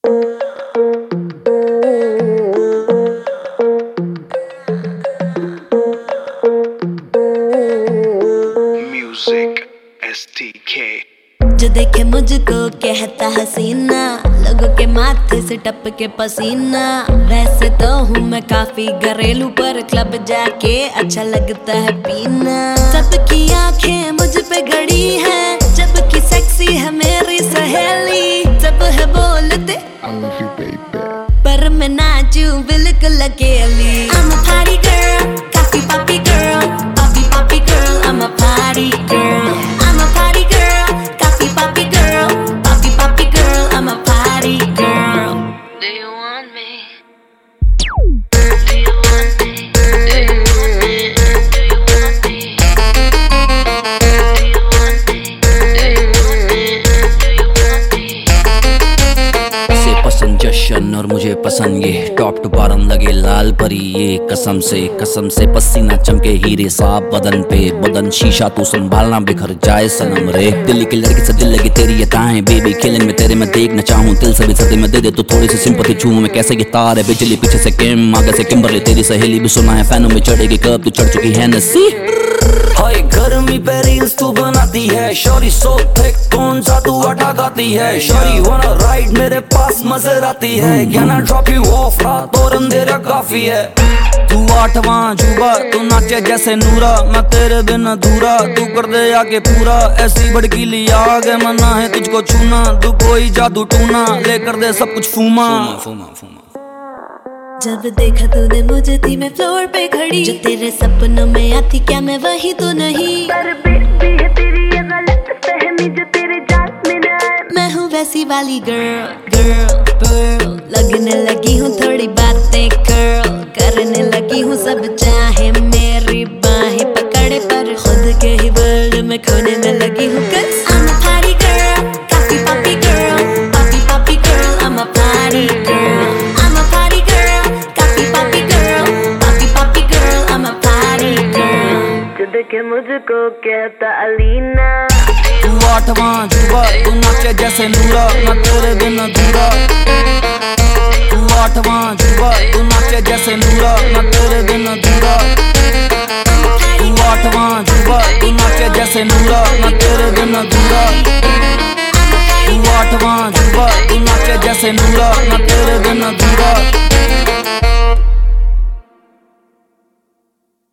Music STK। जो देखे मुझको कहता हसीना, लोगों के माथे से टपके पसीना। वैसे तो हूँ मैं काफी घरेलू, पर क्लब जाके अच्छा लगता है पीना। सबकी आंखें मुझ पे गड़ी है, जबकि सेक्सी है मेरी सहेली। सब है बोलते पर मैं नाचूं बिल्कुल अकेली। I'm a party girl, काफी पापी girl, पापी पापी girl। I'm a party girl, I'm a party girl, काफी पापी girl, पापी पापी girl। I'm a party girl। Do you want me? Do you want me? Do you want me? Do you want me? Do you want me? Do you want me? Do you want me? से पसंद जशन और मुझे पसंद ये top to bottom लगे लाल परी। ये कसम से पसीना चमके हीरे साफ बदन पे। बदन शीशा तू संभालना बिखर जाए सनम रे। दिल्ली की लड़की से दिल लगी तेरी ये ताएं बेबी। खेलन में तेरे मैं देखना चाहूँ, दिल से भी सदी में दे दे तो थोड़ी सी सिंपैथी छूं मैं। कैसे ये तार है बिजली, पीछे से किम आगे से किम्बरली। तेरी सहेली भी सुना है फैनों में चढ़ेगी कब, तू चढ़ चुकी है नसी। हाय गर्मी पे रील्स तू बनाती है, शॉरी सो थिक कौन सा तू अटा गाती है। शॉरी वाना राइड मेरे पास मजे आती है। Can I drop you off, रात और अंधेरा काफी है। तू आठवां जुबा, तू नाचे जैसे नूरा। मैं तेरे बिन अधूरा, तू कर दे आगे पूरा। ऐसी भड़कीली आग है, मना है तुझको छूना। तू कोई जादू टूना, ले कर दे सब कुछ फूमा। जब देखा तूने मुझे थी मैं फ्लोर पे खड़ी। जो तेरे सपनों में आती क्या मैं वही तो नहीं। पर बेइज्जती है तेरी ये गलत फहमी, जो तेरे जाल में न आए। मैं हूँ वैसी वाली गर्ल लगने लगी हूँ थोड़ी बातें कर्ल करने लगी हूँ। सब चाहे मेरी बाहें पकड़े, पर खुद के ही वर्ल्ड में खोने में लगी हूँ। I'm a party girl, काफी पापी girl, पापी पापी girl। I'm a party girl, I'm a party girl, काफी पापी girl, पापी पापी girl। I'm a party girl। जो देखे मुझको कहता अलीना। तू आठवां जुबा, तू नाचे जैसे नूरा। मैं तेरे बिन अधूरा। तू आठवां जुबा, तू नाचे जैसे नूरा। मैं तेरे बिन अधूरा। तू आठवां जुबा, तू नाचे जैसे नूरा। मैं तेरे बिन अधूरा। तू आठवां जुबा, तू नाचे जैसे नूरा। मैं तेरे बिन अधूरा।